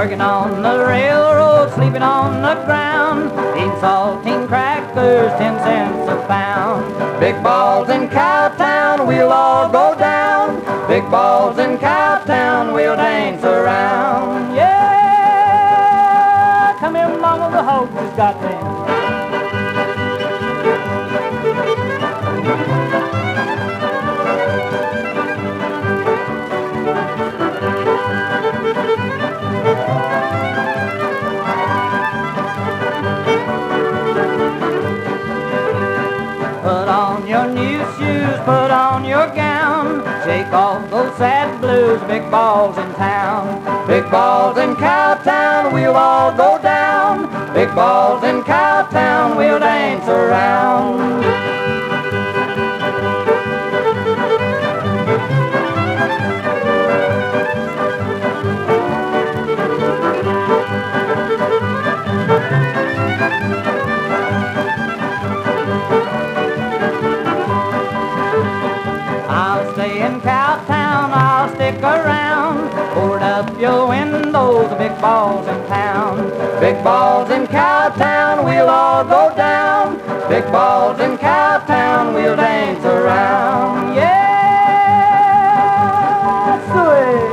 Working on the railroad, sleeping on the ground, eating saltine crackers, 10 cents a pound. Big balls in Cowtown, we'll all go down. Big balls in Cowtown, we'll dance around. Yeah, come here, mama, the hope has got them. Put on your new shoes, put on your gown, shake off those sad blues, big balls in town. Big balls in Cowtown, we'll all go down. Big balls in Cowtown, we'll dance around. I'll stay in Cowtown, I'll stick around. Board up your windows, big balls in town. Big balls in Cowtown, we'll all go down. Big balls in Cowtown, we'll dance around. Yeah, sweet.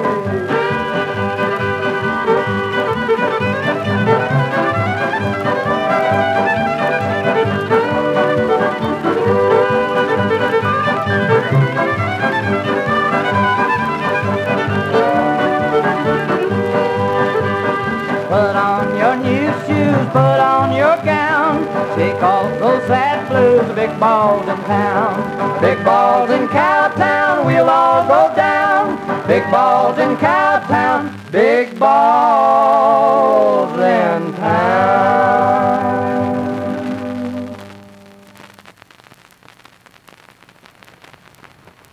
Put on your new shoes, put on your gown, shake off those sad blues, big balls in town. Big balls in Cowtown, we'll all go down. Big balls in Cowtown.